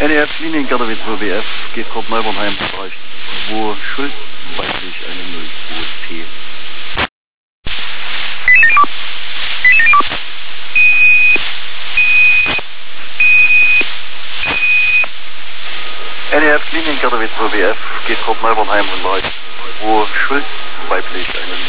NEF Liniengardewitz WBF geht Kurt Neubernheim Bereich 2 Schuld, weiblich eine 02P. NEF Liniengardewitz WBF geht Kurt Neubernheim Bereich 2 Schuld, weiblich eine 02P.